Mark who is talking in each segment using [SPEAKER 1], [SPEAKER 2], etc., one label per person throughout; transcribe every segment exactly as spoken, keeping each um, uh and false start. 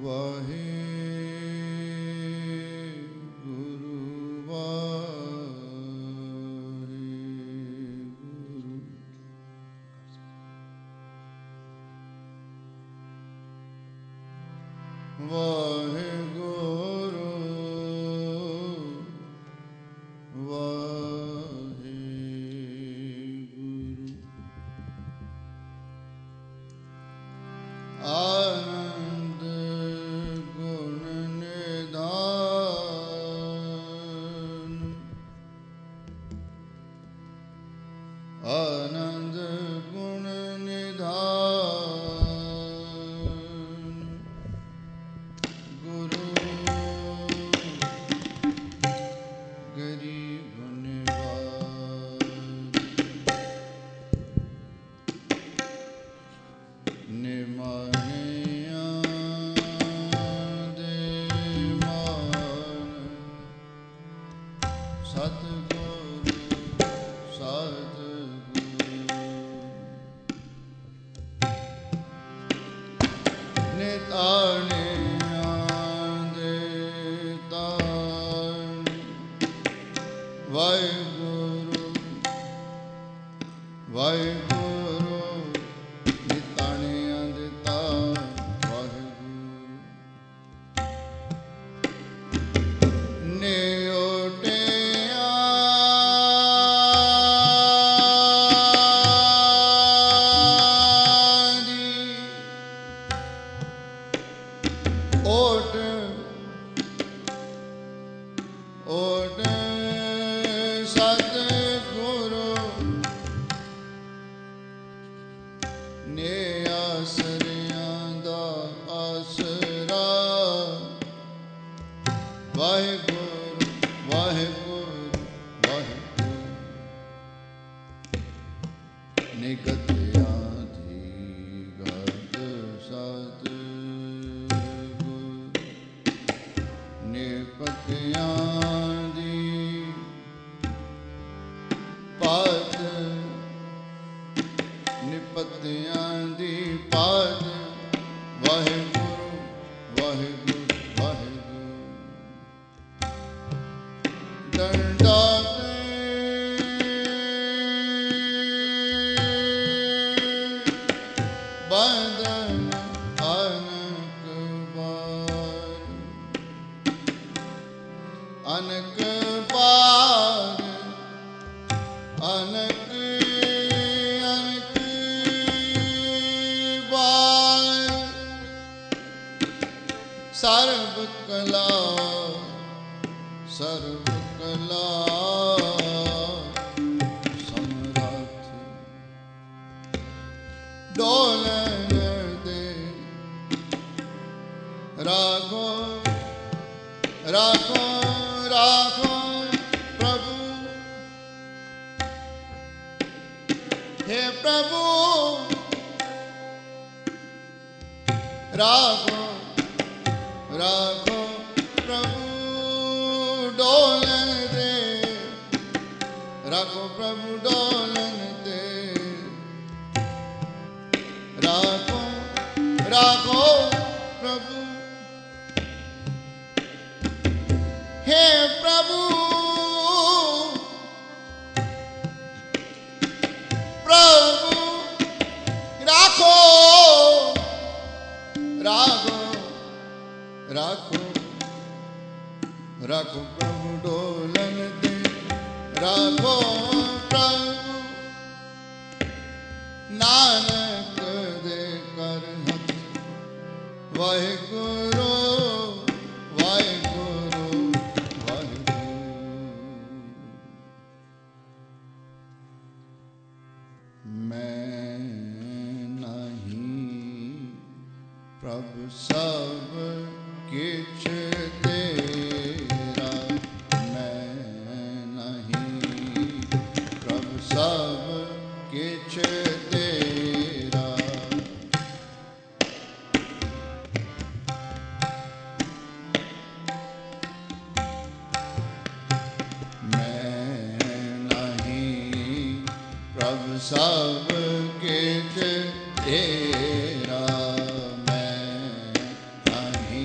[SPEAKER 1] तेरा मैं नहीं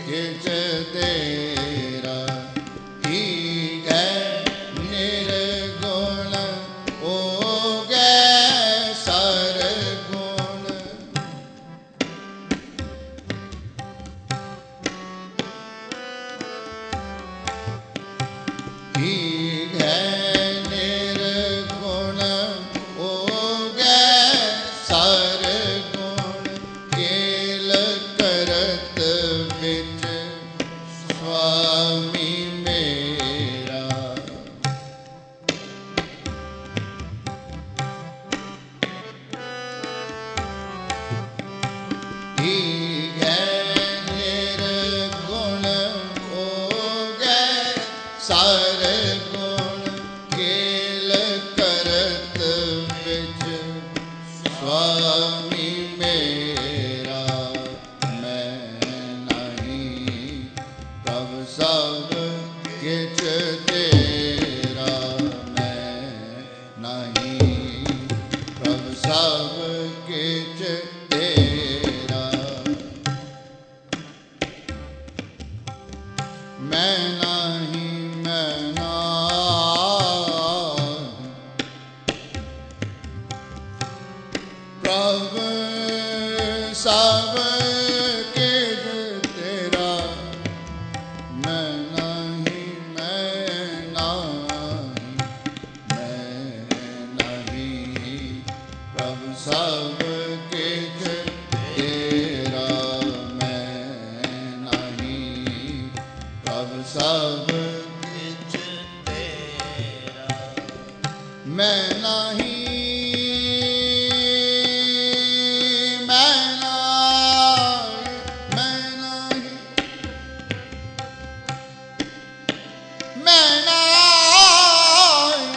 [SPEAKER 1] किच तेरा हीगै निर्गुण होगै सरगुण हीगै निर्गुण होगै सरगुण केल करत बिच स्वामी मेरा हीगै निर्गुण होगै सरगुण केल करत बिच स्वामी मेरा मैं नहीं प्रभ सब किच तेरा मैं नहीं प्रभ सब किच तेरा मैं नहीं मैं नाही प्रभ सब किच तेरा मैं नहीं मैं नाही मैं नहीं प्रभ सब किच तेरा मैं नहीं प्रभ सब किच तेरा मैं नहीं मैं नहीं मैं नहीं मैं नहीं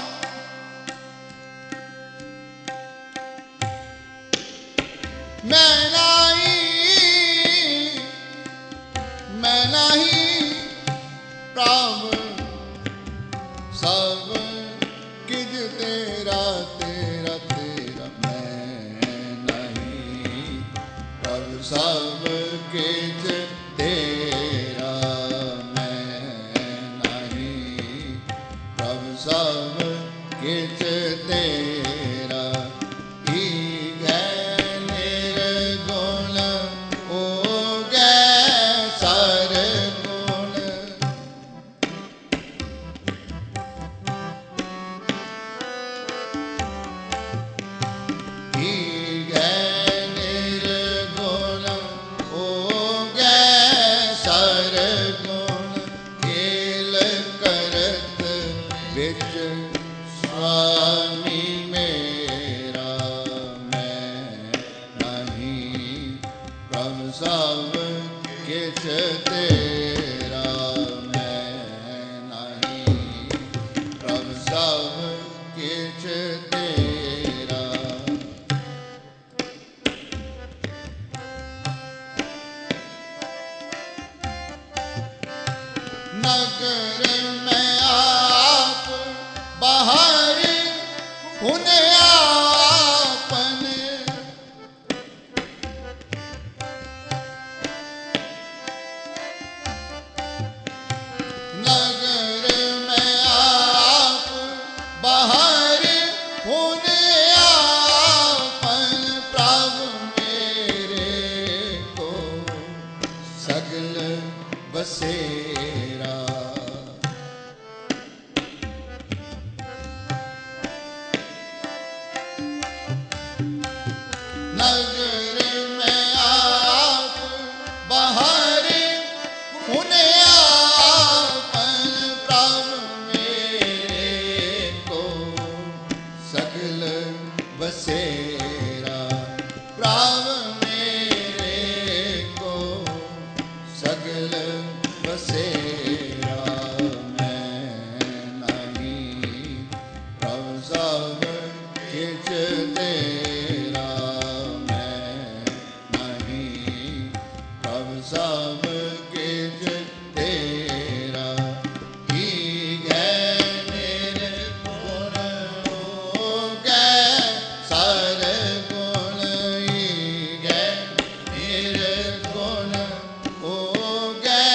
[SPEAKER 1] मैं नहीं मैं नहीं प्रभ सब किज तेरा तेरा तेरा मैं नहीं प्रभ सब किज तेरा मैं नहीं प्रभ सब किज तेरा हीगै निर्गुण होगै सरगुण हीगै निर्गुण होगै सरगुण केल करत बिच स्वामी मेरा मैं नहीं प्रभ सब किच तेरा मैं नहीं प्रभ सब किच तेरा नगर में आप बाहर हुने आपन नगर में आप बाहर हुने आपन प्रभु मेरे को सगल बसेरा नगर में आप बाहर हुने आपन प्रभु मेरे को सगल बसेरा प्रभु मेरे को सगल बसेरा मैं नहीं प्रभु सब किच तेरा मैं नहीं प्रभु सब किच तेरा हीगै निर्गुण होगै सरगुण हीगै निर्गुण होगै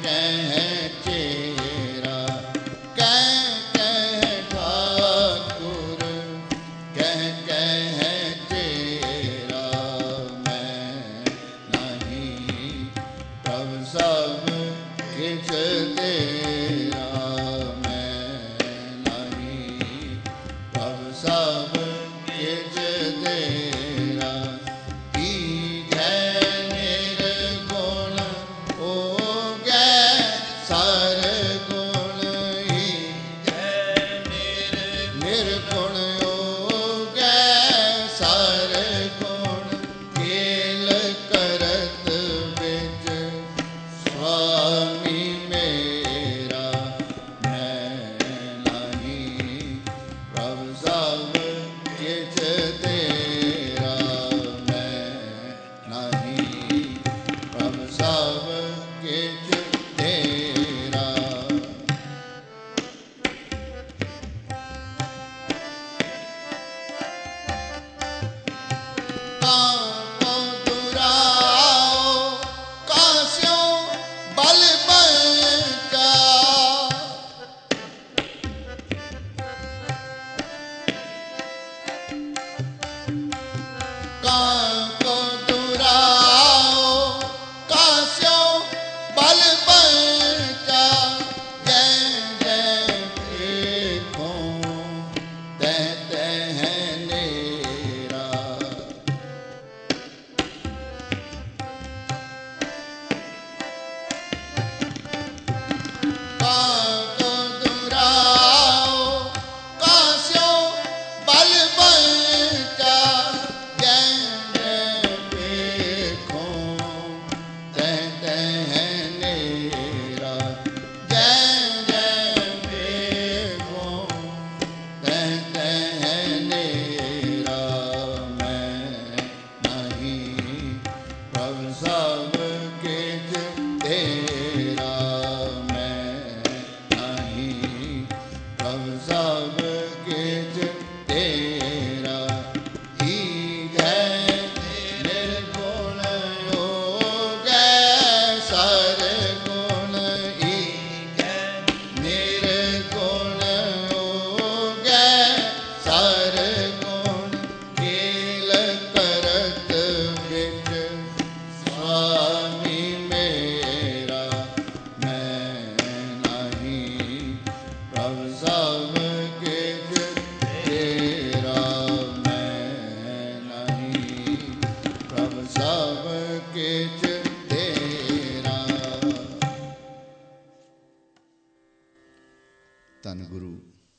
[SPEAKER 1] ਧੰਨ ਗੁਰੂ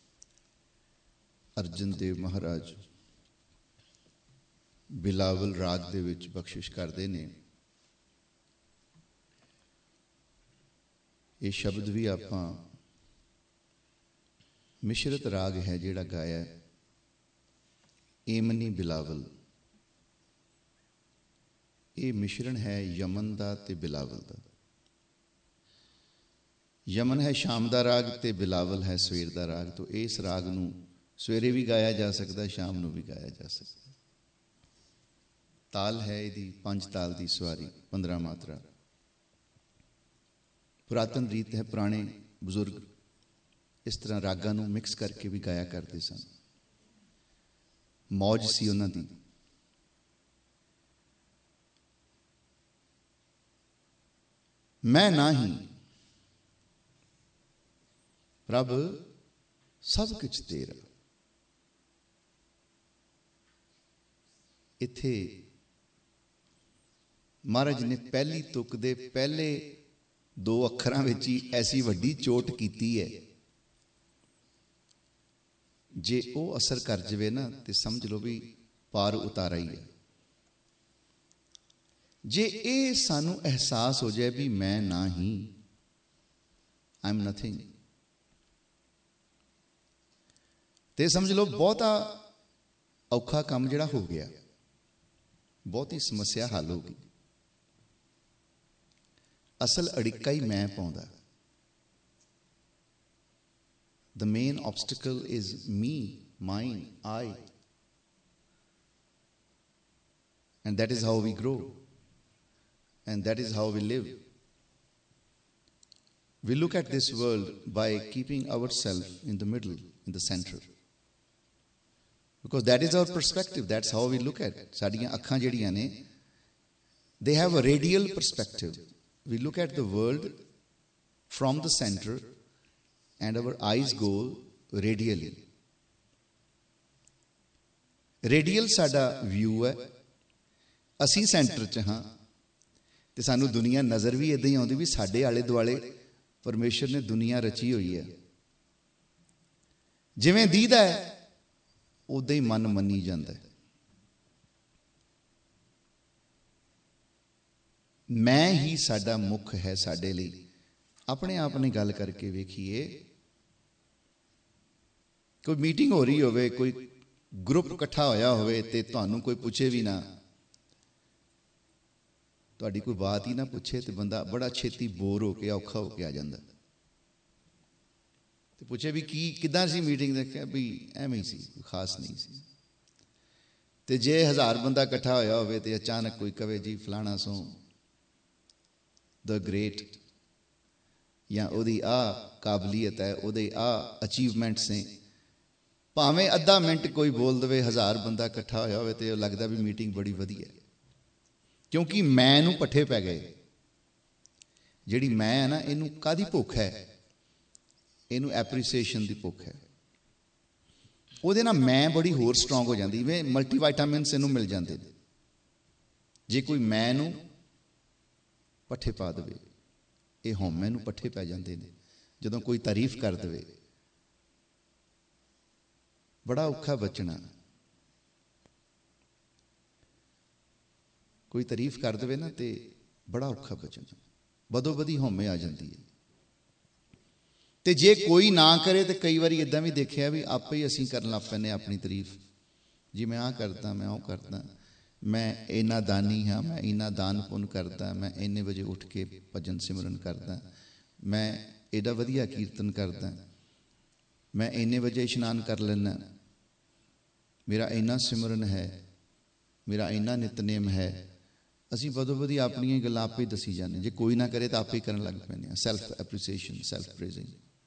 [SPEAKER 1] ਅਰਜਨ ਦੇਵ ਮਹਾਰਾਜ ਬਿਲਾਵਲ ਰਾਗ ਦੇ ਵਿੱਚ ਬਖਸ਼ਿਸ਼ ਕਰਦੇ ਨੇ। ਇਹ ਸ਼ਬਦ ਵੀ ਆਪਾਂ ਮਿਸ਼ਰਤ ਰਾਗ ਹੈ ਜਿਹੜਾ ਗਾਇਆ ਏਮਨੀ ਬਿਲਾਵਲ, ਇਹ ਮਿਸ਼ਰਣ ਹੈ ਯਮਨ ਦਾ ਤੇ ਬਿਲਾਵਲ ਦਾ। ਯਮਨ ਹੈ ਸ਼ਾਮ ਦਾ ਰਾਗ ਤੇ ਬਿਲਾਵਲ ਹੈ ਸਵੇਰ ਦਾ ਰਾਗ। ਤੋਂ ਇਸ ਰਾਗ ਨੂੰ ਸਵੇਰੇ ਵੀ ਗਾਇਆ ਜਾ ਸਕਦਾ, ਸ਼ਾਮ ਨੂੰ ਵੀ ਗਾਇਆ ਜਾ ਸਕਦਾ। ਤਾਲ ਹੈ ਇਹਦੀ ਪੰਜ ਤਾਲ ਦੀ ਸਵਾਰੀ, ਪੰਦਰਾਂ ਮਾਤਰਾ। ਪੁਰਾਤਨ ਰੀਤ ਹੈ, ਪੁਰਾਣੇ ਬਜ਼ੁਰਗ ਇਸ ਤਰ੍ਹਾਂ ਰਾਗਾਂ ਨੂੰ ਮਿਕਸ ਕਰਕੇ ਵੀ ਗਾਇਆ ਕਰਦੇ ਸਨ। ਮੌਜ ਸੀ ਉਹਨਾਂ ਦੀ। ਮੈਂ ਨਹੀਂ ਪ੍ਰਭ ਸਭ ਕੁਛ ਤੇਰਾ। ਇੱਥੇ ਮਹਾਰਾਜ ਨੇ ਪਹਿਲੀ ਤੁਕ ਦੇ ਪਹਿਲੇ ਦੋ ਅੱਖਰਾਂ ਵਿੱਚ ਹੀ ਐਸੀ ਵੱਡੀ ਚੋਟ ਕੀਤੀ ਹੈ, ਜੇ ਉਹ ਅਸਰ ਕਰ ਜਾਵੇ ਨਾ ਤੇ ਸਮਝ ਲਓ ਵੀ ਪਾਰ ਉਤਾਰਾ ਹੀ ਹੈ। ਜੇ ਇਹ ਸਾਨੂੰ ਅਹਿਸਾਸ ਹੋ ਜਾਏ ਵੀ ਮੈਂ ਨਾ ਹੀ, ਆਈ ਐਮ ਨਥਿੰਗ, ਤੇ ਸਮਝ ਲਓ ਬਹੁਤਾ ਔਖਾ ਕੰਮ ਜਿਹੜਾ ਹੋ ਗਿਆ, ਬਹੁਤੀ ਸਮੱਸਿਆ ਹੱਲ ਹੋ ਗਈ। ਅਸਲ ਅੜਿੱਕਾ ਹੀ ਮੈਂ ਪਾਉਂਦਾ। The main obstacle is me, mine, I. And that is how we grow. And that is how we live. We look at this world by keeping ourselves in the middle, in the center. Because that is our perspective. That's how we look at it. Saadiyan akhan jehdiyan ne, they have a radial perspective. We look at the world from the center and our eyes go radially. Radial ਸਾਡਾ view ਹੈ, ਅਸੀਂ centre 'ਚ ਹਾਂ ਤੇ ਸਾਨੂੰ ਦੁਨੀਆ ਨਜ਼ਰ ਵੀ ਇਦਾਂ ਹੀ ਆਉਂਦੀ ਵੀ ਸਾਡੇ ਆਲੇ ਦੁਆਲੇ ਪਰਮੇਸ਼ਰ ਨੇ ਦੁਨੀਆ ਰਚੀ ਹੋਈ ਹੈ। ਜਿਵੇਂ ਦੀਦਾ ਹੈ ਉਦਾਂ ਹੀ ਮਨ ਮੰਨੀ ਜਾਂਦਾ ਹੈ। ਮੈਂ ਹੀ ਸਾਡਾ ਮੁੱਖ ਹੈ ਸਾਡੇ ਲਈ। ਆਪਣੇ ਆਪ ਨੇ ਗੱਲ ਕਰਕੇ ਵੇਖੀਏ, ਕੋਈ ਮੀਟਿੰਗ ਹੋ ਰਹੀ ਹੋਵੇ, ਕੋਈ ਗਰੁੱਪ ਇਕੱਠਾ ਹੋਇਆ ਹੋਵੇ ਤੇ ਤੁਹਾਨੂੰ ਕੋਈ ਪੁੱਛੇ ਵੀ ਨਾ, ਤੁਹਾਡੀ ਕੋਈ ਬਾਤ ਹੀ ਨਾ ਪੁੱਛੇ ਤੇ ਬੰਦਾ ਬੜਾ ਛੇਤੀ ਬੋਰ ਹੋ ਕੇ ਔਖਾ ਹੋ ਕੇ ਆ ਜਾਂਦਾ ਤੇ ਪੁੱਛੇ ਵੀ ਕੀ ਕਿੱਦਾਂ ਸੀ ਮੀਟਿੰਗ, ਦੇਖਿਆ ਵੀ ਐਵੇਂ ਹੀ ਸੀ, ਕੋਈ ਖਾਸ ਨਹੀਂ ਸੀ। ਤੇ ਜੇ ਹਜ਼ਾਰ ਬੰਦਾ ਇਕੱਠਾ ਹੋਇਆ ਹੋਵੇ ਤੇ ਅਚਾਨਕ ਕੋਈ ਕਵੇ ਜੀ ਫਲਾਣਾ ਸੋ ਦ ਗ੍ਰੇਟ, ਜਾਂ ਉਹਦੀ ਆਹ ਕਾਬਲੀਅਤ ਹੈ, ਉਹਦੇ ਆਹ ਅਚੀਵਮੈਂਟਸ ਨੇ, ਭਾਵੇਂ ਅੱਧਾ ਮਿੰਟ ਕੋਈ ਬੋਲ ਦੇਵੇ, ਹਜ਼ਾਰ ਬੰਦਾ ਇਕੱਠਾ ਹੋਇਆ ਹੋਵੇ ਤੇ ਉਹ ਲੱਗਦਾ ਵੀ ਮੀਟਿੰਗ ਬੜੀ ਵਧੀਆ, ਕਿਉਂਕਿ ਮੈਂ ਨੂੰ ਪੱਠੇ ਪੈ ਗਏ। ਜਿਹੜੀ ਮੈਂ ਹੈ ਨਾ, ਇਹਨੂੰ ਕਾਹਦੀ ਭੁੱਖ ਹੈ? ਇਹਨੂੰ ਐਪਰੀਸੀਏਸ਼ਨ ਦੀ ਭੁੱਖ ਹੈ। ਉਹਦੇ ਨਾਲ ਮੈਂ ਬੜੀ ਹੋਰ ਸਟਰੋਂਗ ਹੋ ਜਾਂਦੀ, ਵੇ ਮਲਟੀਵਾਈਟਾਮਿਨਸ ਇਹਨੂੰ ਮਿਲ ਜਾਂਦੇ ਨੇ। ਜੇ ਕੋਈ ਮੈਂ ਨੂੰ ਪੱਠੇ ਪਾ ਦੇਵੇ, ਇਹ ਹਉਮੈ ਨੂੰ ਪੱਠੇ ਪੈ ਜਾਂਦੇ ਨੇ। ਜਦੋਂ ਕੋਈ ਤਾਰੀਫ ਕਰ ਦੇਵੇ, ਬੜਾ ਔਖਾ ਬਚਣਾ। ਕੋਈ ਤਾਰੀਫ ਕਰ ਦੇਵੇ ਨਾ ਤੇ ਬੜਾ ਔਖਾ ਬਚਣਾ, ਬਦੋ ਬਦੀ ਹਉਮੈ ਆ ਜਾਂਦੀ ਹੈ। ਤੇ ਜੇ ਕੋਈ ਨਾ ਕਰੇ ਤੇ ਕਈ ਵਾਰੀ ਇੱਦਾਂ ਵੀ ਦੇਖਿਆ ਵੀ ਆਪੇ ਹੀ ਅਸੀਂ ਕਰਨ ਲੱਗ ਪੈਂਦੇ ਆਪਣੀ ਤਾਰੀਫ। ਜੀ ਮੈਂ ਆਹ ਕਰਦਾ, ਮੈਂ ਉਹ ਕਰਦਾ, ਮੈਂ ਇੰਨਾ ਦਾਨੀ ਹਾਂ, ਮੈਂ ਇੰਨਾ ਦਾਨ ਪੁੰਨ ਕਰਦਾ, ਮੈਂ ਇੰਨੇ ਵਜੇ ਉੱਠ ਕੇ ਭਜਨ ਸਿਮਰਨ ਕਰਦਾ, ਮੈਂ ਐਡਾ ਵਧੀਆ ਕੀਰਤਨ ਕਰਦਾ, ਮੈਂ ਇੰਨੇ ਵਜੇ ਇਸ਼ਨਾਨ ਕਰ ਲੈਂਦਾ, ਮੇਰਾ ਇੰਨਾ ਸਿਮਰਨ ਹੈ, ਮੇਰਾ ਇੰਨਾ ਨਿਤਨੇਮ ਹੈ। ਅਸੀਂ ਬਦੋ ਬਦੀ ਆਪਣੀਆਂ ਹੀ ਗੱਲਾਂ ਆਪੇ ਹੀ ਦੱਸੀ ਜਾਂਦੇ। ਜੇ ਕੋਈ ਨਾ ਕਰੇ ਤਾਂ ਆਪੇ ਹੀ ਕਰਨ ਲੱਗ ਪੈਂਦੇ ਹਾਂ। ਸੈਲਫ ਐਪਰੀਸੀਏਸ਼ਨ, ਸੈਲਫ ਪ੍ਰੇਜ਼ਿੰਗ,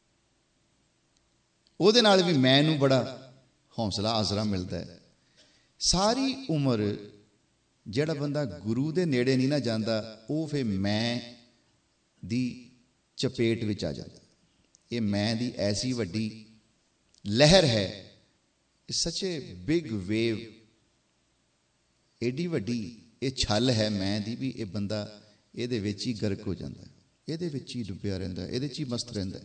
[SPEAKER 1] ਉਹਦੇ ਨਾਲ ਵੀ ਮੈਂ ਨੂੰ ਬੜਾ ਹੌਸਲਾ ਆਸਰਾ ਮਿਲਦਾ ਹੈ। ਸਾਰੀ ਉਮਰ ਜਿਹੜਾ ਬੰਦਾ ਗੁਰੂ ਦੇ ਨੇੜੇ ਨਹੀਂ ਨਾ ਜਾਂਦਾ, ਉਹ ਫਿਰ ਮੈਂ ਦੀ ਚਪੇਟ ਵਿੱਚ ਆ ਜਾਂਦਾ। ਇਹ ਮੈਂ ਦੀ ਐਸੀ ਵੱਡੀ ਲਹਿਰ ਹੈ, ਸੱਚ ਏ ਬਿਗ ਵੇਵ, ਏਡੀ ਵੱਡੀ ਇਹ ਛੱਲ ਹੈ ਮੈਂ ਦੀ ਵੀ ਇਹ ਬੰਦਾ ਇਹਦੇ ਵਿੱਚ ਹੀ ਗਰਕ ਹੋ ਜਾਂਦਾ, ਇਹਦੇ ਵਿੱਚ ਹੀ ਡੁੱਬਿਆ ਰਹਿੰਦਾ, ਇਹਦੇ 'ਚ ਹੀ ਮਸਤ ਰਹਿੰਦਾ।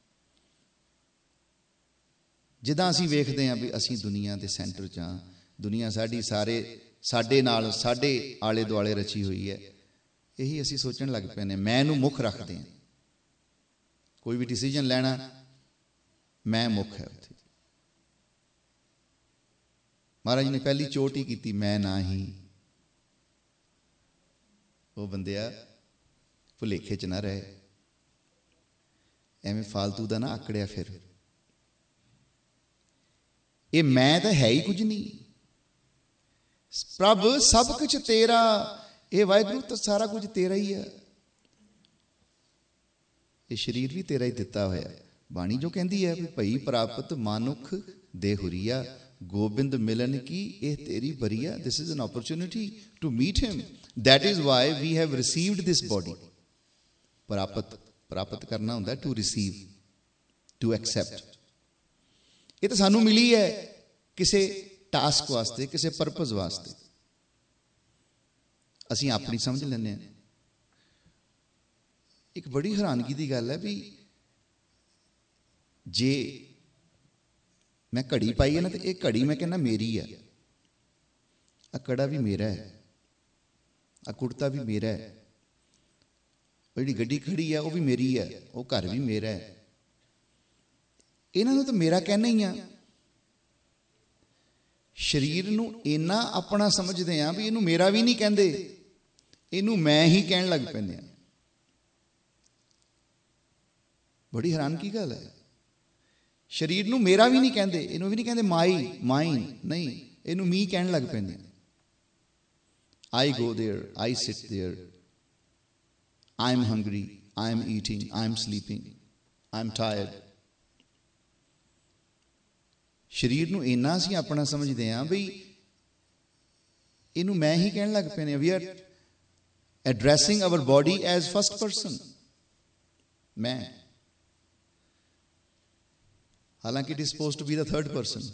[SPEAKER 1] ਜਿੱਦਾਂ ਅਸੀਂ ਵੇਖਦੇ ਹਾਂ ਵੀ ਅਸੀਂ ਦੁਨੀਆ ਦੇ ਸੈਂਟਰ 'ਚ ਹਾਂ, ਦੁਨੀਆ ਸਾਡੀ ਸਾਰੇ ਸਾਡੇ ਨਾਲ ਸਾਡੇ ਆਲੇ ਦੁਆਲੇ ਰਚੀ ਹੋਈ ਹੈ। ਇਹੀ ਅਸੀਂ ਸੋਚਣ ਲੱਗ ਪੈਂਦੇ, ਮੈਂ ਨੂੰ ਮੁੱਖ ਰੱਖਦੇ ਹਾਂ। ਕੋਈ ਵੀ ਡਿਸੀਜਨ ਲੈਣਾ, ਮੈਂ ਮੁੱਖ ਹੈ ਉੱਥੇ। ਮਹਾਰਾਜ ਨੇ ਪਹਿਲੀ ਚੋਟ ਹੀ ਕੀਤੀ, ਮੈਂ ਨਾ ਹੀ। ਉਹ ਬੰਦਿਆ ਭੁਲੇਖੇ 'ਚ ਨਾ ਰਹੇ, ਐਵੇਂ ਫਾਲਤੂ ਦਾ ਨਾ ਆਕੜਿਆ ਫਿਰ। ਇਹ ਮੈਂ ਤਾਂ ਹੈ ਹੀ ਕੁਝ ਨਹੀਂ। ਪ੍ਰਭ ਸਭ ਕੁਝ ਤੇਰਾ, ਇਹ ਵਾਹਿਗੁਰੂ ਤਾਂ ਸਾਰਾ ਕੁਝ ਤੇਰਾ ਹੀ ਹੈ। ਇਹ ਸਰੀਰ ਵੀ ਤੇਰਾ ਹੀ ਦਿੱਤਾ ਹੋਇਆ। ਬਾਣੀ ਜੋ ਕਹਿੰਦੀ ਹੈ ਵੀ ਭਈ ਪ੍ਰਾਪਤ ਮਾਨੁਖ ਦੇ ਹੁਰੀਆ, ਗੋਬਿੰਦ ਮਿਲਨ ਕੀ ਇਹ ਤੇਰੀ ਬਰੀਆ। This is an opportunity to meet him. That is why we have received this body. ਪ੍ਰਾਪਤ ਪ੍ਰਾਪਤ ਕਰਨਾ ਹੁੰਦਾ to receive, to accept. ਇਹ ਤਾਂ ਸਾਨੂੰ ਮਿਲੀ ਹੈ ਕਿਸੇ ਟਾਸਕ ਵਾਸਤੇ, ਕਿਸੇ ਪਰਪਸ ਵਾਸਤੇ। ਅਸੀਂ ਆਪਣੀ ਸਮਝ ਲੈਂਦੇ ਹਾਂ। ਇੱਕ ਬੜੀ ਹੈਰਾਨਗੀ ਦੀ ਗੱਲ ਹੈ ਵੀ ਜੇ ਮੈਂ ਘੜੀ ਪਾਈ ਹੈ ਨਾ, ਤੇ ਇਹ ਘੜੀ ਮੈਂ ਕਹਿੰਦਾ ਮੇਰੀ ਹੈ, ਆ ਕੜਾ ਵੀ ਮੇਰਾ ਹੈ, ਆ ਕੁੜਤਾ ਵੀ ਮੇਰਾ ਹੈ, ਉਹ ਜਿਹੜੀ ਗੱਡੀ ਖੜੀ ਹੈ ਉਹ ਵੀ ਮੇਰੀ ਹੈ, ਉਹ ਘਰ ਵੀ ਮੇਰਾ ਹੈ। ਇਹਨਾਂ ਨੂੰ ਤਾਂ ਮੇਰਾ ਕਹਿਣਾ ਹੀ ਆ। ਸਰੀਰ ਨੂੰ ਇੰਨਾ ਆਪਣਾ ਸਮਝਦੇ ਆ ਵੀ ਇਹਨੂੰ ਮੇਰਾ ਵੀ ਨਹੀਂ ਕਹਿੰਦੇ, ਇਹਨੂੰ ਮੈਂ ਹੀ ਕਹਿਣ ਲੱਗ ਪੈਂਦੇ ਆ। ਬੜੀ ਹੈਰਾਨ ਕੀ ਗੱਲ ਹੈ। ਸਰੀਰ ਨੂੰ ਮੇਰਾ ਵੀ ਨਹੀਂ ਕਹਿੰਦੇ, ਇਹਨੂੰ ਵੀ ਨਹੀਂ ਕਹਿੰਦੇ ਮਾਈ ਮਾਈਨ, ਨਹੀਂ, ਇਹਨੂੰ ਮੀ ਕਹਿਣ ਲੱਗ ਪੈਂਦੇ। I go there, I sit there, I'm hungry, I am eating, I am sleeping, I am tired. ਸਰੀਰ ਨੂੰ ਇੰਨਾ ਅਸੀਂ ਆਪਣਾ ਸਮਝਦੇ ਹਾਂ ਬਈ ਇਹਨੂੰ ਮੈਂ ਹੀ ਕਹਿਣ ਲੱਗ ਪਏ ਨੇ। We are addressing our body as first person, ਮੈਂ, ਹਾਲਾਂਕਿ it is supposed to be the third person.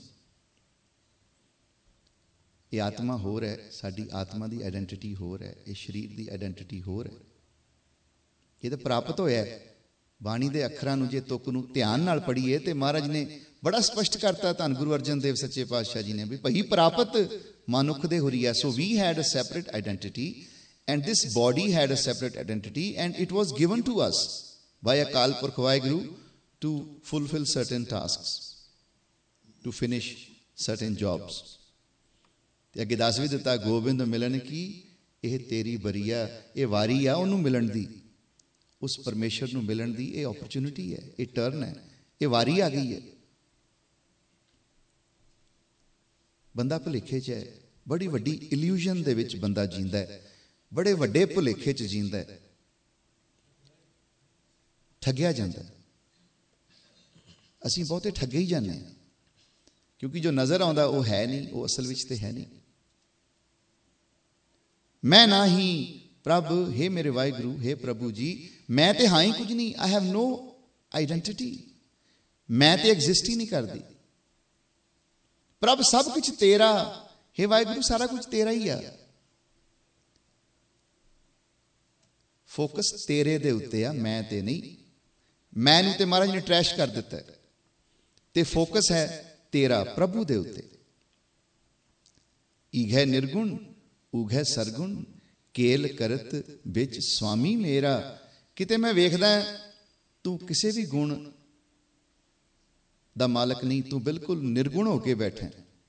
[SPEAKER 1] ਇਹ ਆਤਮਾ ਹੋਰ ਹੈ, ਸਾਡੀ ਆਤਮਾ ਦੀ ਆਈਡੈਂਟਿਟੀ ਹੋਰ ਹੈ, ਇਹ ਸਰੀਰ ਦੀ ਆਈਡੈਂਟਿਟੀ ਹੋਰ ਹੈ। ਇਹ ਤਾਂ ਪ੍ਰਾਪਤ ਹੋਇਆ ਬਾਣੀ ਦੇ ਅੱਖਰਾਂ ਨੂੰ ਜੇ ਤੁਕ ਨੂੰ ਧਿਆਨ ਨਾਲ ਪੜ੍ਹੀਏ ਤੇ ਮਹਾਰਾਜ ਨੇ ਬੜਾ ਸਪਸ਼ਟ ਕਰਤਾ, ਧੰਨ ਗੁਰੂ ਅਰਜਨ ਦੇਵ ਸੱਚੇ ਪਾਤਸ਼ਾਹ ਜੀ ਨੇ, ਵੀ ਭਈ ਪ੍ਰਾਪਤ ਮਨੁੱਖ ਦੇ ਹੋਰੀ ਹੈ। So we had a separate identity and this body had a separate identity and it was given to us by a Akal Purakh Waheguru to fulfil certain tasks, to finish certain jobs. ਤੇ ਅੱਗੇ ਦੱਸ ਵੀ ਦਿੱਤਾ, ਗੋਬਿੰਦ ਮਿਲਣ ਕੀ ਇਹ ਤੇਰੀ ਬਰੀਆ, ਇਹ ਵਾਰੀ ਆ ਉਹਨੂੰ ਮਿਲਣ ਦੀ, ਉਸ ਪਰਮੇਸ਼ਰ ਨੂੰ ਮਿਲਣ ਦੀ ਇਹ ਓਪਰਚੁਨਿਟੀ ਹੈ, ਇਹ ਟਰਨ ਹੈ, ਇਹ ਵਾਰੀ ਆ ਗਈ ਹੈ। ਬੰਦਾ ਭੁਲੇਖੇ 'ਚ ਹੈ, ਬੜੀ ਵੱਡੀ ਇਲਿਊਜ਼ਨ ਦੇ ਵਿੱਚ ਬੰਦਾ ਜੀਂਦਾ ਹੈ, ਬੜੇ ਵੱਡੇ ਭੁਲੇਖੇ 'ਚ ਜੀਂਦਾ ਹੈ, ਠੱਗਿਆ ਜਾਂਦਾ। ਅਸੀਂ ਬਹੁਤੇ ਠੱਗੇ ਹੀ ਜਾਂਦੇ ਹਾਂ, ਕਿਉਂਕਿ ਜੋ ਨਜ਼ਰ ਆਉਂਦਾ ਉਹ ਹੈ ਨਹੀਂ, ਉਹ ਅਸਲ ਵਿੱਚ ਤੇ ਹੈ ਨਹੀਂ। ਮੈਂ ਨਾ ਹੀ ਪ੍ਰਭ, ਹੇ ਮੇਰੇ ਵਾਹਿਗੁਰੂ, ਹੇ ਪ੍ਰਭੂ ਜੀ, ਮੈਂ ਤੇ ਹਾਂ ਹੀ ਕੁਝ ਨਹੀਂ। ਆਈ ਹੈਵ ਨੋ ਆਈਡੈਂਟਿਟੀ, ਮੈਂ ਤੇ ਐਗਜ਼ਿਸਟ ਹੀ ਨਹੀਂ ਕਰਦੀ। ਪ੍ਰਭ ਸਭ ਕੁਝ ਤੇਰਾ, ਹੇ ਵਾਹਿਗੁਰੂ ਸਾਰਾ ਕੁਝ ਤੇਰਾ ਹੀ ਆ। ਫੋਕਸ ਤੇਰੇ ਦੇ ਉੱਤੇ ਆ, ਮੈਂ ਤੇ ਨਹੀਂ। ਮੈਂ ਨੂੰ ਤੇ ਮਹਾਰਾਜ ਨੇ ਟਰੈਸ਼ ਕਰ ਦਿੱਤਾ ਤੇ ਫੋਕਸ ਹੈ ਤੇਰਾ, ਪ੍ਰਭੂ ਦੇ ਉੱਤੇ। ਈਘੈ ਨਿਰਗੁਣ ਉਘੈ ਸਰਗੁਣ, ਕੇਲ ਕਰਤ ਵਿੱਚ ਸੁਆਮੀ ਮੇਰਾ। ਕਿਤੇ ਮੈਂ ਵੇਖਦਾ ਤੂੰ ਕਿਸੇ ਵੀ ਗੁਣ ਦਾ ਮਾਲਕ ਨਹੀਂ, ਤੂੰ ਬਿਲਕੁਲ ਨਿਰਗੁਣ ਹੋ ਕੇ ਬੈਠਾ,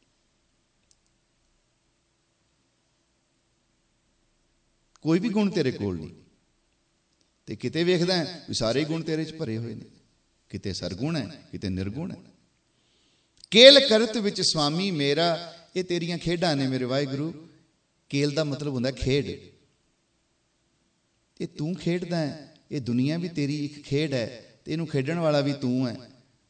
[SPEAKER 1] ਕੋਈ ਵੀ ਗੁਣ ਤੇਰੇ ਕੋਲ ਨਹੀਂ। ਤੇ ਕਿਤੇ ਵੇਖਦਾ ਵੀ ਸਾਰੇ ਗੁਣ ਤੇਰੇ 'ਚ ਭਰੇ ਹੋਏ ਨੇ, ਕਿਤੇ ਸਰਗੁਣ ਹੈ, ਕਿਤੇ ਨਿਰਗੁਣ ਹੈ। ਕੇਲ ਕਰਤ ਵਿੱਚ ਸੁਆਮੀ ਮੇਰਾ, ਇਹ ਤੇਰੀਆਂ ਖੇਡਾਂ ਨੇ ਮੇਰੇ ਵਾਹਿਗੁਰੂ। ਕੇਲ ਦਾ ਮਤਲਬ ਹੁੰਦਾ ਖੇਡ, ਇਹ ਤੂੰ ਖੇਡਦਾ ਹੈ, ਇਹ ਦੁਨੀਆ ਵੀ ਤੇਰੀ ਇੱਕ ਖੇਡ ਹੈ ਤੇ ਇਹਨੂੰ ਖੇਡਣ ਵਾਲਾ ਵੀ ਤੂੰ ਹੈ।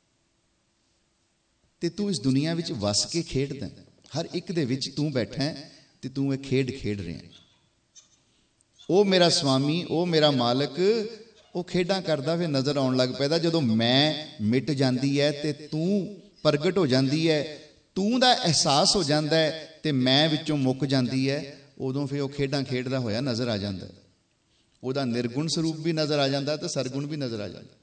[SPEAKER 1] ਤੇ ਤੂੰ ਇਸ ਦੁਨੀਆ ਵਿੱਚ ਵਸ ਕੇ ਖੇਡਦਾ, ਹਰ ਇੱਕ ਦੇ ਵਿੱਚ ਤੂੰ ਬੈਠਾ ਹੈ ਤੇ ਤੂੰ ਇਹ ਖੇਡ ਖੇਡ ਰਿਹਾ। ਉਹ ਮੇਰਾ ਸੁਆਮੀ, ਉਹ ਮੇਰਾ ਮਾਲਕ, ਉਹ ਖੇਡਾਂ ਕਰਦਾ ਫਿਰ ਨਜ਼ਰ ਆਉਣ ਲੱਗ ਪੈਂਦਾ। ਜਦੋਂ ਮੈਂ ਮਿਟ ਜਾਂਦੀ ਹੈ ਤੇ ਤੂੰ ਪ੍ਰਗਟ ਹੋ ਜਾਂਦੀ ਹੈ, ਤੂੰ ਦਾ ਅਹਿਸਾਸ ਹੋ ਜਾਂਦਾ ਹੈ ਤੇ ਮੈਂ ਵਿੱਚੋਂ ਮੁੱਕ ਜਾਂਦੀ ਹੈ, ਉਦੋਂ ਫਿਰ ਉਹ ਖੇਡਾਂ ਖੇਡਦਾ ਹੋਇਆ ਨਜ਼ਰ ਆ ਜਾਂਦਾ। ਉਹਦਾ ਨਿਰਗੁਣ ਸਰੂਪ ਵੀ ਨਜ਼ਰ ਆ ਜਾਂਦਾ ਤੇ ਸਰਗੁਣ ਵੀ ਨਜ਼ਰ ਆ ਜਾਂਦਾ।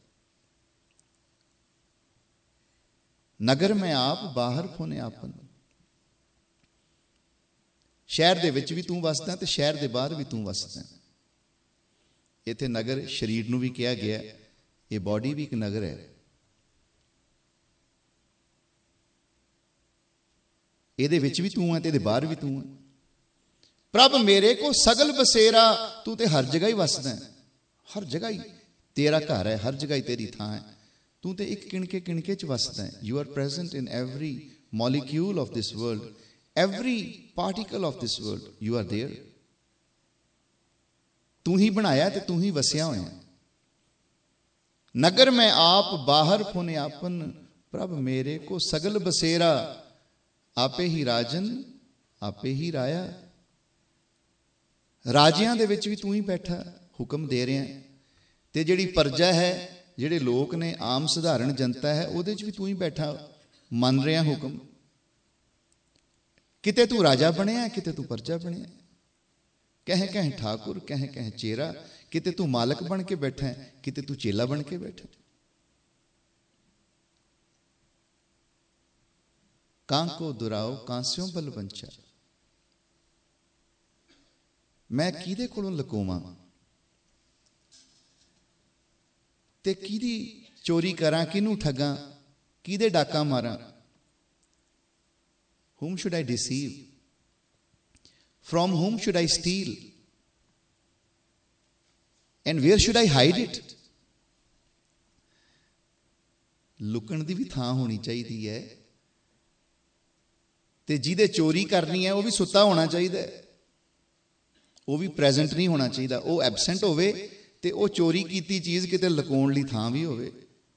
[SPEAKER 1] ਨਗਰ ਮੈਂ ਆਪ ਬਾਹਰ ਫੋਨੇ ਆਪਨ, ਸ਼ਹਿਰ ਦੇ ਵਿੱਚ ਵੀ ਤੂੰ ਵਸਦਾ ਤੇ ਸ਼ਹਿਰ ਦੇ ਬਾਹਰ ਵੀ ਤੂੰ ਵਸਦਾ। ਇੱਥੇ ਨਗਰ ਸਰੀਰ ਨੂੰ ਵੀ ਕਿਹਾ ਗਿਆ, ਇਹ ਬਾਡੀ ਵੀ ਇੱਕ ਨਗਰ ਹੈ। ਇਹਦੇ ਵਿੱਚ ਵੀ ਤੂੰ ਹੈ ਤੇ ਇਹਦੇ ਬਾਹਰ ਵੀ ਤੂੰ ਹੈ। ਪ੍ਰਭ ਮੇਰੇ ਕੋ ਸਗਲ ਬਸੇਰਾ, ਤੂੰ ਤੇ ਹਰ ਜਗ੍ਹਾ ਹੀ ਵਸਦਾ ਹੈ, ਹਰ ਜਗ੍ਹਾ ਹੀ ਤੇਰਾ ਘਰ ਹੈ, ਹਰ ਜਗ੍ਹਾ ਹੀ ਤੇਰੀ ਥਾਂ ਹੈ। ਤੂੰ ਤੇ ਇੱਕ ਕਿਣਕੇ ਕਿਣਕੇ 'ਚ ਵਸਦਾ ਹੈ। You are present in every molecule of this world, every particle of this world, you are there. ਤੂੰ ਹੀ ਬਣਾਇਆ ਤੇ ਤੂੰ ਹੀ ਵਸਿਆ ਹੋਇਆ। ਨਗਰ ਮੈਂ ਆਪ ਬਾਹਰ ਫੁਨ ਆਪਨ, ਪ੍ਰਭ ਮੇਰੇ ਕੋ ਸਗਲ ਬਸੇਰਾ, ਆਪੇ ਹੀ ਰਾਜਨ ਆਪੇ ਹੀ ਰਾਇਆ। ਰਾਜਿਆਂ ਦੇ ਵਿੱਚ ਵੀ ਤੂੰ ਹੀ ਬੈਠਾ ਹੁਕਮ ਦੇ ਰਿਹਾ, ਤੇ ਜਿਹੜੀ ਪਰਜਾ ਹੈ, ਜਿਹੜੇ ਲੋਕ ਨੇ, ਆਮ ਸਧਾਰਨ ਜਨਤਾ ਹੈ, ਉਹਦੇ 'ਚ ਵੀ ਤੂੰ ਹੀ ਬੈਠਾ ਮੰਨ ਰਿਹਾ ਹੁਕਮ। ਕਿਤੇ ਤੂੰ ਰਾਜਾ ਬਣਿਆ, ਕਿਤੇ ਤੂੰ ਪਰਜਾ ਬਣਿਆ, ਕਹਿ ਕਹਿ ਠਾਕੁਰ, ਕਹਿ ਕਹਿ ਚੇਰਾ। ਕਿਤੇ ਤੂੰ ਮਾਲਕ ਬਣ ਕੇ ਬੈਠਾ, ਕਿਤੇ ਤੂੰ ਚੇਲਾ ਬਣ ਕੇ ਬੈਠਾ। ਕਾਂਕੋ ਦੁਰਾਓ ਕਾਂਸਿਓ ਬਲਵੰਚਾ, ਮੈਂ ਕਿਹਦੇ ਕੋਲੋਂ ਲੁਕੋਵਾਂ ਤੇ ਕਿਹਦੀ ਚੋਰੀ ਕਰਾਂ, ਕਿਹਨੂੰ ਠੱਗਾਂ, ਕਿਹਦੇ ਡਾਕਾ ਮਾਰਾਂ। Whom should I deceive? From whom should I steal? And where should I hide it? ਲੁਕਣ ਦੀ ਵੀ ਥਾਂ ਹੋਣੀ ਚਾਹੀਦੀ ਹੈ, ਤੇ ਜਿਹਦੇ ਚੋਰੀ ਕਰਨੀ ਹੈ ਉਹ ਵੀ ਸੁੱਤਾ ਹੋਣਾ ਚਾਹੀਦਾ, ਉਹ ਵੀ ਪ੍ਰੈਜ਼ੈਂਟ ਨਹੀਂ ਹੋਣਾ ਚਾਹੀਦਾ। ਉਹ ਐਬਸੈਂਟ ਹੋਵੇ ਤੇ ਉਹ ਚੋਰੀ ਕੀਤੀ ਚੀਜ਼ ਕਿਤੇ ਲੁਕਾਉਣ ਲਈ ਥਾਂ ਵੀ ਹੋਵੇ।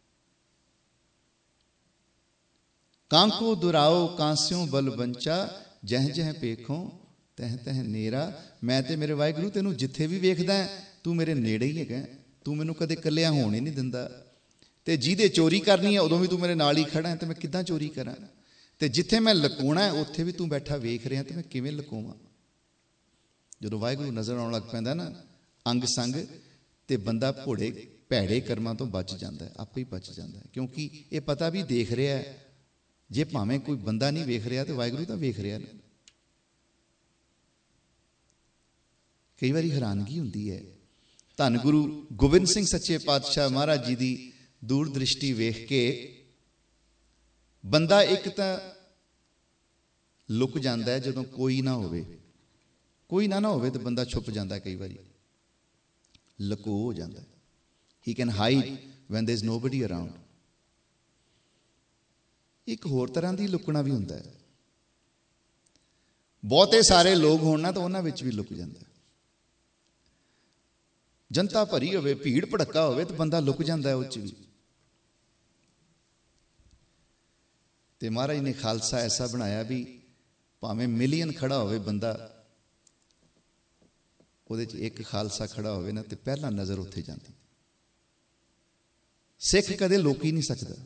[SPEAKER 1] ਕਾਂਕੋ ਦੁਰਾਓ ਕਾਂਸਿਓ ਬਲ ਬੰਚਾ, ਜਹ ਜਹ ਪੇਖੋਂ ਤਹ ਤਹ ਨੇਰਾ। ਮੈਂ ਤੇ ਮੇਰੇ ਵਾਹਿਗੁਰੂ ਤੈਨੂੰ ਜਿੱਥੇ ਵੀ ਵੇਖਦਾ ਤੂੰ ਮੇਰੇ ਨੇੜੇ ਹੀ ਹੈਗਾ, ਤੂੰ ਮੈਨੂੰ ਕਦੇ ਇਕੱਲਿਆਂ ਹੋਣ ਹੀ ਨਹੀਂ ਦਿੰਦਾ। ਤੇ ਜਿਹਦੇ ਚੋਰੀ ਕਰਨੀ ਹੈ ਉਦੋਂ ਵੀ ਤੂੰ ਮੇਰੇ ਨਾਲ ਹੀ ਖੜਾ ਹੈ, ਤੇ ਮੈਂ ਕਿੱਦਾਂ ਚੋਰੀ ਕਰਾਂ? ਤੇ ਜਿੱਥੇ ਮੈਂ ਲੁਕਾਉਣਾ ਉੱਥੇ ਵੀ ਤੂੰ ਬੈਠਾ ਵੇਖ ਰਿਹਾ, ਤੇ ਮੈਂ ਕਿਵੇਂ ਲੁਕਾਵਾਂ? ਜਦੋਂ ਵਾਹਿਗੁਰੂ ਨਜ਼ਰ ਆਉਣ ਲੱਗ ਪੈਂਦਾ ਨਾ ਅੰਗ ਸੰਗ, ਤੇ ਬੰਦਾ ਭੋੜੇ ਭੈੜੇ ਕਰਮਾਂ ਤੋਂ ਬਚ ਜਾਂਦਾ, ਆਪੇ ਹੀ ਬਚ ਜਾਂਦਾ। ਕਿਉਂਕਿ ਇਹ ਪਤਾ ਵੀ ਦੇਖ ਰਿਹਾ, ਜੇ ਭਾਵੇਂ ਕੋਈ ਬੰਦਾ ਨਹੀਂ ਵੇਖ ਰਿਹਾ ਤੇ ਵਾਹਿਗੁਰੂ ਤਾਂ ਵੇਖ ਰਿਹਾ। ਕਈ ਵਾਰੀ ਹੈਰਾਨਗੀ ਹੁੰਦੀ ਹੈ, ਧੰਨ ਗੁਰੂ ਗੋਬਿੰਦ ਸਿੰਘ ਸੱਚੇ ਪਾਤਸ਼ਾਹ ਮਹਾਰਾਜ ਜੀ ਦੀ ਦੂਰ ਦ੍ਰਿਸ਼ਟੀ ਵੇਖ ਕੇ ਬੰਦਾ ਇੱਕ ਤਾਂ ਲੁਕ ਜਾਂਦਾ ਹੈ, ਜਦੋਂ ਕੋਈ ਨਾ ਹੋਵੇ, ਕੋਈ ਨਾ ਨਾ ਹੋਵੇ ਤਾਂ ਬੰਦਾ ਛੁਪ ਜਾਂਦਾ, ਕਈ ਵਾਰੀ ਲੁਕੋ ਹੋ ਜਾਂਦਾ। He can hide when there is nobody around. ਇੱਕ ਹੋਰ ਤਰ੍ਹਾਂ ਦੀ ਲੁਕਣਾ ਵੀ ਹੁੰਦਾ ਹੈ, ਬਹੁਤੇ ਸਾਰੇ ਲੋਕ ਹੋਣ ਨਾ ਤਾਂ ਉਹਨਾਂ ਵਿੱਚ ਵੀ ਲੁਕ ਜਾਂਦਾ। ਜਨਤਾ ਭਰੀ ਹੋਵੇ, ਭੀੜ ਭੜੱਕਾ ਹੋਵੇ ਤਾਂ ਬੰਦਾ ਲੁਕ ਜਾਂਦਾ ਉਹ 'ਚ ਵੀ। ਤੇ ਮਹਾਰਾਜ ਨੇ ਖਾਲਸਾ ਐਸਾ ਬਣਾਇਆ ਵੀ ਭਾਵੇਂ ਮਿਲੀਅਨ ਖੜਾ ਹੋਵੇ ਬੰਦਾ, ਉਹਦੇ 'ਚ ਇੱਕ ਖਾਲਸਾ ਖੜਾ ਹੋਵੇ ਨਾ ਤੇ ਪਹਿਲਾਂ ਨਜ਼ਰ ਉੱਥੇ ਜਾਂਦੀ। ਸਿੱਖ ਕਦੇ ਲੁਕ ਹੀ ਨਹੀਂ ਸਕਦਾ,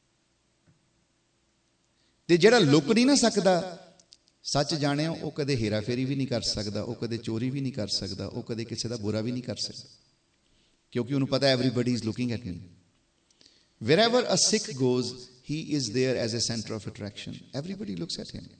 [SPEAKER 1] ਤੇ ਜਿਹੜਾ ਲੁਕ ਨਹੀਂ ਨਾ ਸਕਦਾ, ਸੱਚ ਜਾਣਿਓ, ਉਹ ਕਦੇ ਹੇਰਾ ਫੇਰੀ ਵੀ ਨਹੀਂ ਕਰ ਸਕਦਾ, ਉਹ ਕਦੇ ਚੋਰੀ ਵੀ ਨਹੀਂ ਕਰ ਸਕਦਾ, ਉਹ ਕਦੇ ਕਿਸੇ ਦਾ ਬੁਰਾ ਵੀ ਨਹੀਂ ਕਰ ਸਕਦਾ, ਕਿਉਂਕਿ ਉਹਨੂੰ ਪਤਾ everybody is looking at me. wherever a Sikh goes, he is there as a center of attraction. Everybody looks at him.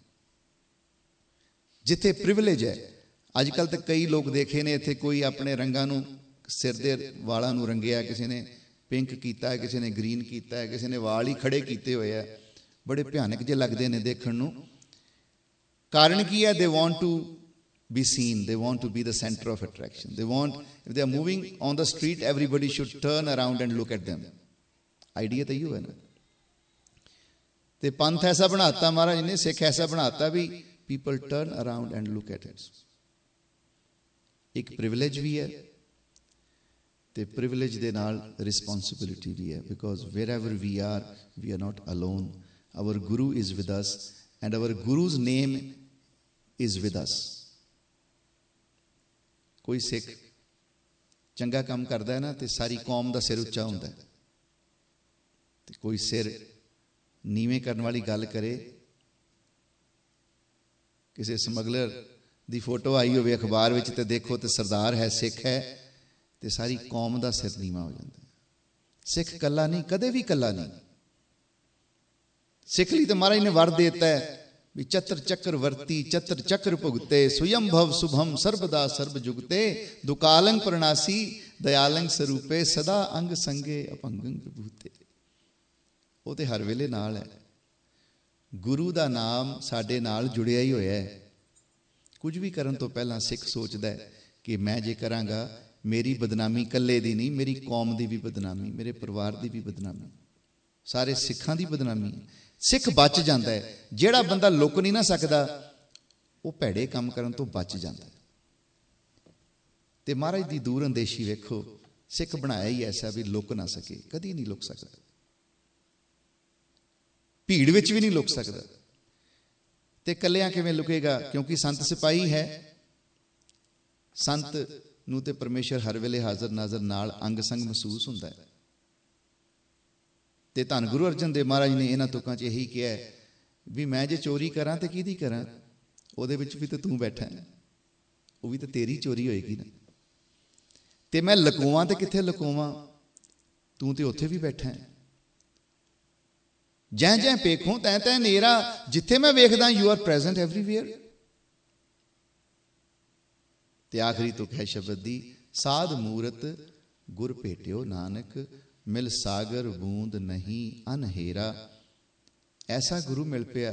[SPEAKER 1] ਜਿੱਥੇ ਪ੍ਰਿਵਿਲੇਜ ਹੈ, ਅੱਜ ਕੱਲ੍ਹ ਤਾਂ ਕਈ ਲੋਕ ਦੇਖੇ ਨੇ ਇੱਥੇ, ਕੋਈ ਆਪਣੇ ਰੰਗਾਂ ਨੂੰ, ਸਿਰ ਦੇ ਵਾਲਾਂ ਨੂੰ ਰੰਗਿਆ, ਕਿਸੇ ਨੇ ਪਿੰਕ ਕੀਤਾ ਹੈ, ਕਿਸੇ ਨੇ ਗ੍ਰੀਨ ਕੀਤਾ ਹੈ, ਕਿਸੇ ਨੇ ਵਾਲ ਹੀ ਖੜੇ ਕੀਤੇ ਹੋਏ ਆ, ਬੜੇ ਭਿਆਨਕ ਜਿਹੇ ਲੱਗਦੇ ਨੇ ਦੇਖਣ ਨੂੰ। ਕਾਰਨ ਕੀ ਹੈ? they want to be seen, they want to be the center of attraction, they want, if they are moving on the street, everybody should turn around and look at them. Idea ਤਾਂ ਇਹੋ ਹੈ ਨਾ। ਤੇ ਪੰਥ ਐਸਾ ਬਣਾਤਾ ਮਹਾਰਾਜ ਨੇ, ਸਿੱਖ ਐਸਾ ਬਣਾਤਾ ਵੀ people turn around and look at it. ਇੱਕ ਪ੍ਰਿਵਿਲੇਜ ਵੀ ਹੈ ਤੇ ਪ੍ਰਿਵਿਲੇਜ ਦੇ ਨਾਲ ਰਿਸਪੌਂਸਿਬਿਲਿਟੀ ਵੀ ਹੈ, because wherever we are, we are not alone. Our Guru is with us and our Guru's name is with us. ਕੋਈ ਸਿੱਖ ਚੰਗਾ ਕੰਮ ਕਰਦਾ ਹੈ ਨਾ ਤੇ ਸਾਰੀ ਕੌਮ ਦਾ ਸਿਰ ਉੱਚਾ ਹੁੰਦਾ ਹੈ, ਤੇ ਕੋਈ ਸਿਰ ਨੀਵੇਂ ਕਰਨ ਵਾਲੀ ਗੱਲ ਕਰੇ, ਕਿਸੇ ਸਮਗਲਰ ਦੀ ਫੋਟੋ ਆਈ ਹੋਵੇ ਅਖਬਾਰ ਵਿੱਚ ਤੇ ਦੇਖੋ ਤੇ ਸਰਦਾਰ ਹੈ, ਸਿੱਖ ਹੈ, ਤੇ ਸਾਰੀ ਕੌਮ ਦਾ ਸਿਰ ਨੀਵਾਂ ਹੋ ਜਾਂਦਾ। ਸਿੱਖ ਇਕੱਲਾ ਨਹੀਂ, ਕਦੇ ਵੀ ਇਕੱਲਾ ਨਹੀਂ। ਸਿੱਖ ਲਈ ਤਾਂ ਮਹਾਰਾਜ ਨੇ ਵਰ ਦੇ ਦਿੱਤਾ ਹੈ ਵੀ ਚਤਰ ਚੱਕਰ ਵਰਤੀ ਚਤਰ ਚੱਕਰ ਭੁਗਤੇ, ਸੁਯੰ ਭਵ ਸੁਭਮ ਸਰਬਦਾ ਸਰਬ ਜੁਗਤੇ, ਦੁਕਾਲੰਗ ਪ੍ਰਣਾਸੀ ਦਇਆਲੰਗ ਸਰੂਪੇ, ਸਦਾ ਅੰਗ ਸੰਗੇ ਅਪੰਗੰ ਵਿਭੂਤੇ। ਉਹ ਤੇ ਹਰ ਵੇਲੇ ਨਾਲ ਹੈ। ਗੁਰੂ ਦਾ ਨਾਮ ਸਾਡੇ ਨਾਲ ਜੁੜਿਆ ਹੀ ਹੋਇਆ ਹੈ। ਕੁਝ ਵੀ ਕਰਨ ਤੋਂ ਪਹਿਲਾਂ ਸਿੱਖ ਸੋਚਦਾ ਹੈ ਕਿ ਮੈਂ ਜੇ ਕਰਾਂਗਾ ਮੇਰੀ ਬਦਨਾਮੀ ਇਕੱਲੇ ਦੀ ਨਹੀਂ, ਮੇਰੀ ਕੌਮ ਦੀ ਵੀ ਬਦਨਾਮੀ, ਮੇਰੇ ਪਰਿਵਾਰ ਦੀ ਵੀ ਬਦਨਾਮੀ, ਸਾਰੇ ਸਿੱਖਾਂ ਦੀ ਬਦਨਾਮੀ। ਸਿੱਖ ਬਚ ਜਾਂਦਾ ਹੈ। ਜਿਹੜਾ ਬੰਦਾ ਲੁਕ ਨਹੀਂ ਨਾ ਸਕਦਾ, ਉਹ ਭੈੜੇ ਕੰਮ ਕਰਨ ਤੋਂ ਬਚ ਜਾਂਦਾ। ਤੇ ਮਹਾਰਾਜ ਦੀ ਦੂਰ ਅੰਦੇਸ਼ੀ ਵੇਖੋ, ਸਿੱਖ ਬਣਾਇਆ ਹੀ ਐਸਾ ਵੀ ਲੁਕ ਨਾ ਸਕੇ, ਕਦੀ ਨਹੀਂ ਲੁਕ ਸਕਦਾ, ਭੀੜ ਵਿੱਚ ਵੀ ਨਹੀਂ ਲੁਕ ਸਕਦਾ। ਤੇ ਇਕੱਲਿਆਂ ਕਿਵੇਂ ਲੁਕੇਗਾ? ਕਿਉਂਕਿ ਸੰਤ ਸਿਪਾਹੀ ਹੈ। ਸੰਤ ਨੂੰ ਤੇ ਪਰਮੇਸ਼ਰ ਹਰ ਵੇਲੇ ਹਾਜ਼ਰ ਨਾਜ਼ਰ ਨਾਲ ਅੰਗ ਸੰਗ ਮਹਿਸੂਸ ਹੁੰਦਾ ਹੈ। ਤੇ ਧੰਨ ਗੁਰੂ ਅਰਜਨ ਦੇਵ ਮਹਾਰਾਜ ਨੇ ਇਹਨਾਂ ਤੁਕਾਂ 'ਚ ਇਹੀ ਕਿਹਾ ਵੀ ਮੈਂ ਜੇ ਚੋਰੀ ਕਰਾਂ ਤੇ ਕਿਹਦੀ ਕਰਾਂ? ਉਹਦੇ ਵਿੱਚ ਵੀ ਤਾਂ ਤੂੰ ਬੈਠਾ ਹੈ, ਉਹ ਵੀ ਤਾਂ ਤੇਰੀ ਚੋਰੀ ਹੋਏਗੀ ਨਾ। ਤੇ ਮੈਂ ਲੁਕਾਵਾਂ ਤੇ ਕਿੱਥੇ ਲੁਕਾਵਾਂ? ਤੂੰ ਤੇ ਉੱਥੇ ਵੀ ਬੈਠਾ ਹੈ। ਜੈ ਜੈ ਪੇਖੋਂ ਤੈਂ ਤੈਂ ਨੇਰਾ, ਜਿੱਥੇ ਮੈਂ ਵੇਖਦਾ ਯੂ ਆਰ ਪ੍ਰੈਜ਼ੈਂਟ ਐਵਰੀਵੇਅਰ। ਤੇ ਆਖਰੀ ਤੁਕ ਹੈ ਸ਼ਬਦ ਦੀ, ਸਾਧ ਮੂਰਤ ਗੁਰ ਭੇਟਿਓ ਨਾਨਕ, ਮਿਲ ਸਾਗਰ ਬੂੰਦ ਨਹੀਂ ਅਨਹੇਰਾ। ਐਸਾ ਗੁਰੂ ਮਿਲ ਪਿਆ,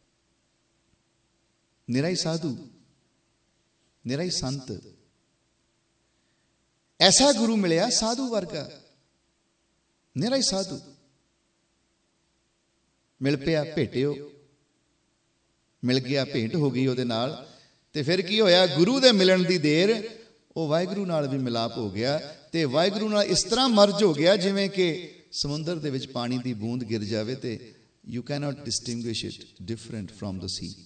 [SPEAKER 1] ਨਿਰਾ ਹੀ ਸਾਧੂ, ਨਿਰਾ ਹੀ ਸੰਤ, ਐਸਾ ਗੁਰੂ ਮਿਲਿਆ ਸਾਧੂ ਵਰਗਾ, ਨਿਰਾ ਹੀ ਸਾਧੂ ਮਿਲ ਪਿਆ। ਭੇਟਿਓ ਮਿਲ ਗਿਆ, ਭੇਂਟ ਹੋ ਗਈ ਉਹਦੇ ਨਾਲ। ਤੇ ਫਿਰ ਕੀ ਹੋਇਆ? ਗੁਰੂ ਦੇ ਮਿਲਣ ਦੀ ਦੇਰ ਉਹ ਵਾਹਿਗੁਰੂ ਨਾਲ ਵੀ ਮਿਲਾਪ ਹੋ ਗਿਆ। ਤੇ ਵਾਹਿਗੁਰੂ ਨਾਲ ਇਸ ਤਰ੍ਹਾਂ ਮਰਜ ਹੋ ਗਿਆ ਜਿਵੇਂ ਕਿ ਸਮੁੰਦਰ ਦੇ ਵਿੱਚ ਪਾਣੀ ਦੀ ਬੂੰਦ ਗਿਰ ਜਾਵੇ ਤੇ you cannot distinguish it different from the sea.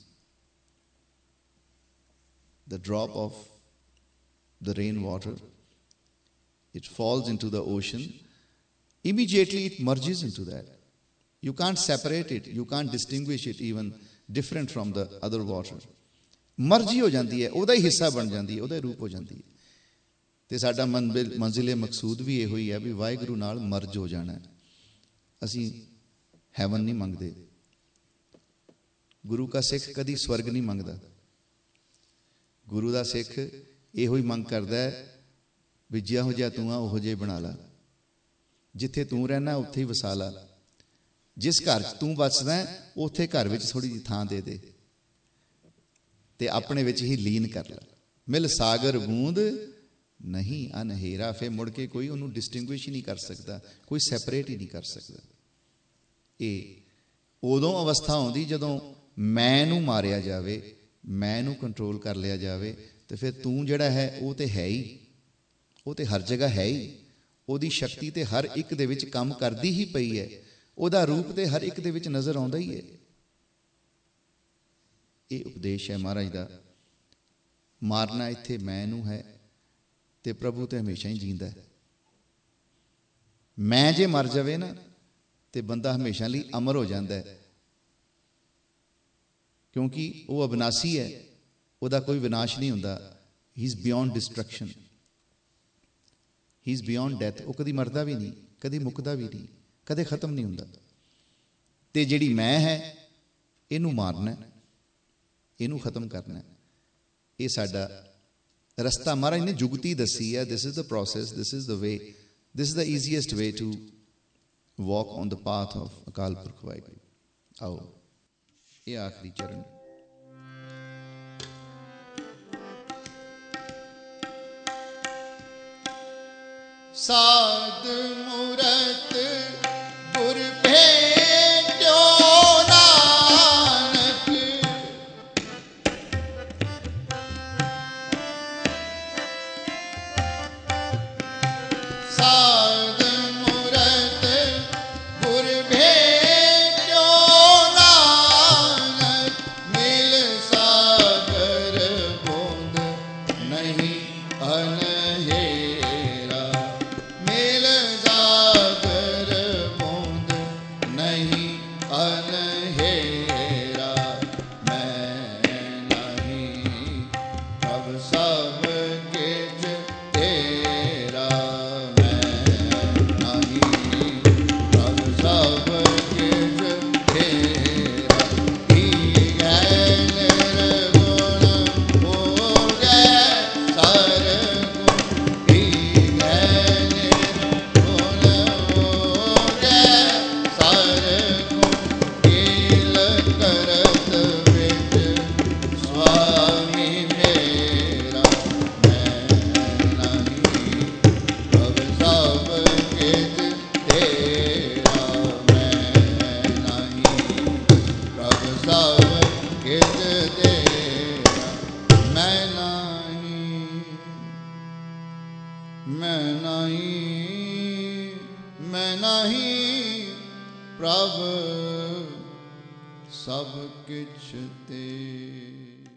[SPEAKER 1] The drop of the rainwater, it falls into the ocean, immediately it merges into that. You can't separate it, you can't distinguish it even different from the other water. ਮਰਜ਼ੀ ਹੋ ਜਾਂਦੀ ਹੈ, ਉਹਦਾ ਹੀ ਹਿੱਸਾ ਬਣ ਜਾਂਦੀ ਹੈ, ਉਹਦਾ ਹੀ ਰੂਪ ਹੋ ਜਾਂਦੀ ਹੈ। ਤੇ ਸਾਡਾ ਮੰਜ਼ਿਲ ਮੰਜ਼ਿਲੇ ਮਕਸੂਦ ਵੀ ਇਹੋ ਹੀ ਹੈ ਵੀ ਵਾਹਿਗੁਰੂ ਨਾਲ ਮਰਜ ਹੋ ਜਾਣਾ। ਅਸੀਂ ਹੈਵਨ ਨਹੀਂ ਮੰਗਦੇ। ਗੁਰੂ ਕਾ ਸਿੱਖ ਕਦੀ ਸਵਰਗ ਨਹੀਂ ਮੰਗਦਾ। ਗੁਰੂ ਦਾ ਸਿੱਖ ਇਹੋ ਹੀ ਮੰਗ ਕਰਦਾ ਹੈ ਵੀ ਜਿਹੋ ਜਿਹਾ ਤੂੰ ਆ ਉਹੋ ਜਿਹੇ ਬਣਾ ਲਾ, ਜਿੱਥੇ ਤੂੰ ਰਹਿਣਾ ਉੱਥੇ ਹੀ ਵਸਾ ਲਾ, ਜਿਸ ਘਰ 'ਚ ਤੂੰ ਵੱਸਦਾ ਉੱਥੇ ਘਰ ਵਿੱਚ ਥੋੜ੍ਹੀ ਜਿਹੀ ਥਾਂ ਦੇ ਦੇ ਤੇ ਆਪਣੇ ਵਿੱਚ ਹੀ ਲੀਨ ਕਰ ਲਾ। ਮਿਲ ਸਾਗਰ ਬੂੰਦ ਨਹੀਂ ਅਨਹੇਰਾ। ਫਿਰ ਮੁੜ ਕੇ ਕੋਈ ਉਹਨੂੰ ਡਿਸਟਿੰਗੁਇਸ਼ ਹੀ ਨਹੀਂ ਕਰ ਸਕਦਾ, ਕੋਈ ਸੈਪਰੇਟ ਹੀ ਨਹੀਂ ਕਰ ਸਕਦਾ। ਇਹ ਉਦੋਂ ਅਵਸਥਾ ਆਉਂਦੀ ਜਦੋਂ ਮੈਂ ਨੂੰ ਮਾਰਿਆ ਜਾਵੇ, ਮੈਂ ਨੂੰ ਕੰਟਰੋਲ ਕਰ ਲਿਆ ਜਾਵੇ, ਤੇ ਫਿਰ ਤੂੰ ਜਿਹੜਾ ਹੈ ਉਹ ਤੇ ਹੈ ਹੀ, ਉਹ ਤੇ ਹਰ ਜਗ੍ਹਾ ਹੈ ਹੀ। ਉਹਦੀ ਸ਼ਕਤੀ ਤੇ ਹਰ ਇੱਕ ਦੇ ਵਿੱਚ ਕੰਮ ਕਰਦੀ ਹੀ ਪਈ ਹੈ, ਉਹਦਾ ਰੂਪ ਤੇ ਹਰ ਇੱਕ ਦੇ ਵਿੱਚ ਨਜ਼ਰ ਆਉਂਦਾ ਹੀ ਹੈ। ਇਹ ਉਪਦੇਸ਼ ਹੈ ਮਹਾਰਾਜ ਦਾ। ਮਾਰਨਾ ਇੱਥੇ ਮੈਂ ਨੂੰ ਹੈ ਤੇ ਪ੍ਰਭੂ ਤੇ ਹਮੇਸ਼ਾ ਹੀ ਜੀਂਦਾ ਹੈ। ਮੈਂ ਜੇ ਮਰ ਜਾਵੇ ਨਾ ਤੇ ਬੰਦਾ ਹਮੇਸ਼ਾ ਲਈ ਅਮਰ ਹੋ ਜਾਂਦਾ ਹੈ, ਕਿਉਂਕਿ ਉਹ ਅਬਿਨਾਸੀ ਹੈ, ਉਹਦਾ ਕੋਈ ਵਿਨਾਸ਼ ਨਹੀਂ ਹੁੰਦਾ। He is beyond destruction, he is beyond death. ਉਹ ਕਦੀ ਮਰਦਾ ਵੀ ਨਹੀਂ, ਕਦੀ ਮੁੱਕਦਾ ਵੀ ਨਹੀਂ, ਕਦੇ ਖਤਮ ਨਹੀਂ ਹੁੰਦਾ। ਤੇ ਜਿਹੜੀ ਮੈਂ ਹੈ ਇਹਨੂੰ ਮਾਰਨਾ, ਇਹਨੂੰ ਖਤਮ ਕਰਨਾ, ਇਹ ਸਾਡਾ ਰਸਤਾ ਮਹਾਰਾਜ ਨੇ ਜੁਗਤੀ ਦੱਸੀ ਹੈ। This is the process, this is the way, this is the easiest way to walk on the path of Akal Purakh Waheguru. ਆਓ ਇਹ ਆਖਰੀ ਚਰਨ। ਸਾਧ ਮੂਰਤ ਗੁਰ ਭੇਟਿਓ ਨਾਨਕ, ਸਾਧ ਮੂਰਤ ਗੁਰ ਭੇਟਿਓ ਨਾਨਕ, ਮਿਲ ਸਾਗਰ ਬੂੰਦ ਨਹੀਂ ਅਨਹੇਰਾ, ਮਿਲ ਸਾਗਰ ਬੂੰਦ ਨਹੀਂ ਅਨਹੇਰਾ। ਮੈਂ ਨਹੀਂ ਪ੍ਰਭ ਸਭ ਕਿਛ ਤੇਰਾ, ਮੈਂ ਨਹੀਂ ਪ੍ਰਭ ਸਭ ਕਿਛ ਤੇਰਾ। ਕੀ ਗੈ ਨਿਰਗੁਣ ਹੋ ਗੈ ਸਰਗੁਣ, ਕੀ ਗੈ ਨਿਰਗੁਣ ਹੋ ਗੈ ਸਰਗੁਣ। ਕੀਲ ਕਰਤ ਵਿੱਚ ਸੁਆਮੀ ਮੇਰਾ, ਮੈਂ ਨਹੀਂ ਪ੍ਰਭ ਸਭ ਕਿਛ ਤੇਰਾ, ਮੈਂ ਨਹੀਂ ਪ੍ਰਭ ਸਭ ਕਿਛ ਤੇਰਾ। ਮੈਂ ਨਹੀਂ, ਮੈਂ ਨਹੀਂ, ਮੈਂ ਨਹੀਂ ਪ੍ਰਭ ਸਭ ਕਿਛ ਤੇਰਾ।